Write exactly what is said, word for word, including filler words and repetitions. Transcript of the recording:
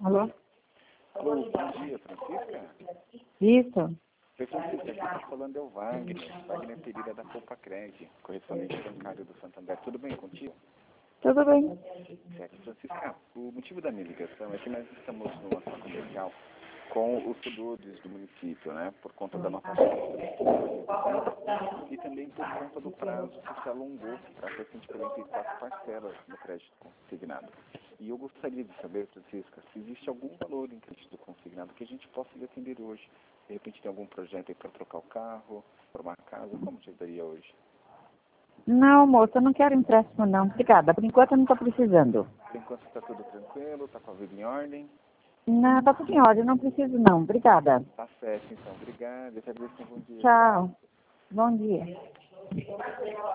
Alô? Alô, bom dia, Francisca? Isso. Oi, Francisca, aqui está falando é o Wagner, Wagner Pereira da Poupa Cred, correspondente bancário do Santander. Tudo bem contigo? Tudo bem. Certo, Francisca, o motivo da minha ligação é que nós estamos numa ação comercial com os produtos do município, né, por conta da nossa e também por conta do prazo que se alongou para cento e quarenta e quatro parcelas no crédito consignado. E eu gostaria de saber, Francisca, se existe algum valor em crédito consignado que a gente possa lhe atender hoje. De repente tem algum projeto aí para trocar o carro, formar a casa, como te daria hoje? Não, moça, eu não quero empréstimo não. Obrigada. Por enquanto eu não estou precisando. Por enquanto está tudo tranquilo, está com a vida em ordem? Não, está tudo em ordem, eu não preciso não. Obrigada. Tá certo, então. Obrigado. Eu te agradeço. Um bom dia. Tchau. Bom dia.